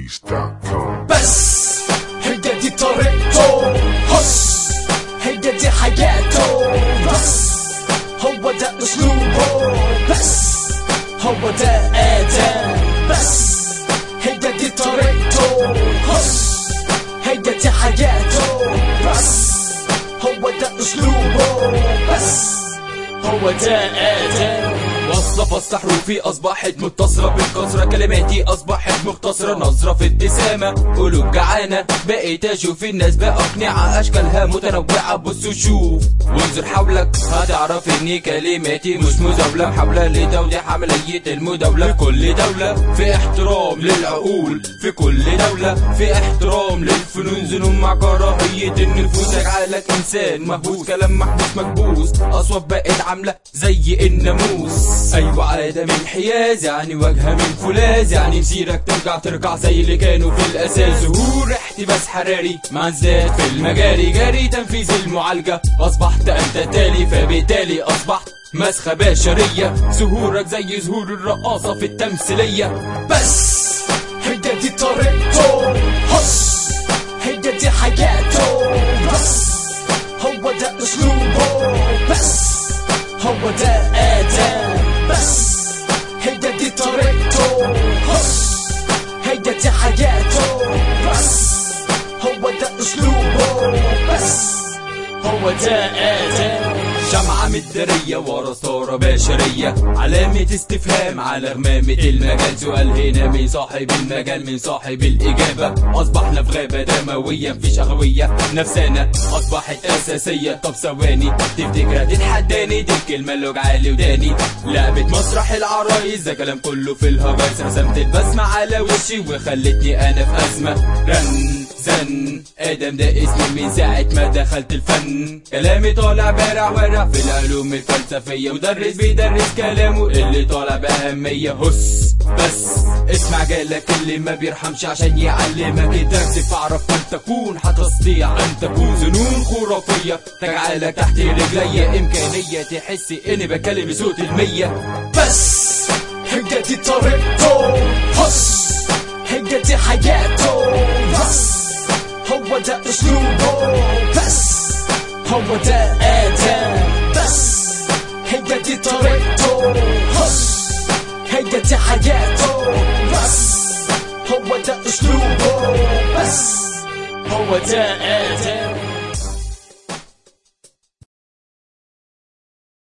Beats.com. بس هي دي طريقته، هس هي دي حياته، بس هو ده اسلوبه، بس هو ده ادم، بس هي دي طريقته، هس هي دي حياته، بس هو ده اسلوبه، بس هو ده ادم. وصف حروفي اصبحت متصلة بالكسرة، كلماتي اصبحت مختصرة، نظرة في ابتسامة قلوب جعانة، بقيت اشوف الناس باقنعة اشكالها متنوعة. بص وشوف وانظر حولك هتعرف ان كلماتي مش مزاولة، محاولة لتوضيح عملية المداولة. في كل دولة في احترام للعقول، في كل دولة في احترام للفنون، زنون مع كراهية النفوس، يجعلك انسان مهووس، كلام محبوس مكبوس، اصوات بقت عاملة زي الناموس. ايوه عادة من حياز، يعني واجهة من فولاذ، يعني مسيرك ترجع زي اللي كانوا في الاساس. ظهور احتباس حراري مع ازداد في المجاري، جاري تنفيذ المعالجة، اصبحت انت تالي، فبالتالي اصبحت مسخة بشرية. ظهورك زي ظهور الرقاصة في التمثيلية، بس هي دي طريقته، هس هي دي حياته، بس هو ده اسلوبه، بس هو ده ادم، بس هي دي طريقته، هس هي دي حياته، بس هو ده اسلوبه، بس هو ده ادم. شمعة مدارية ورا ستارة بشرية، علامة استفهام على غمامة المجال، سؤال هنا من صاحب المجال، من صاحب الإجابة. أصبحنا في غابة دموية مفيش أغوية، نفسنا أصبحت أساسية. طب ثواني تفتكر هتتحداني، دي الكلمة اللي وجعالي وداني. لعبة مسرح العرايس، ده كلام كله في الهجايس، رسمت البسمة على وشي وخلتني أنا في أزمة. رن زن آدم ده اسمي من ساعة ما دخلت الفن، كلامي طالع بارع ورع في العلوم الفلسفية، مدرس بيدرس كلامه اللي طالع بأهمية. هس بس اسمع جالك اللي ما بيرحمش عشان يعلمك الدرس، فاعرف من تكون هتستطيع أن تكون. ظنون خرافية تجعلك تحت رجلي، إمكانية تحس إني بكلم صوت المية، بس هي دي طريقته، هس هي دي حياته، بس هو ده اسلوبه، بس هو ده ادم، بس هي دي طريقته، هس هي دي حياته، بس هو ده اسلوبه، بس هو ده ادم.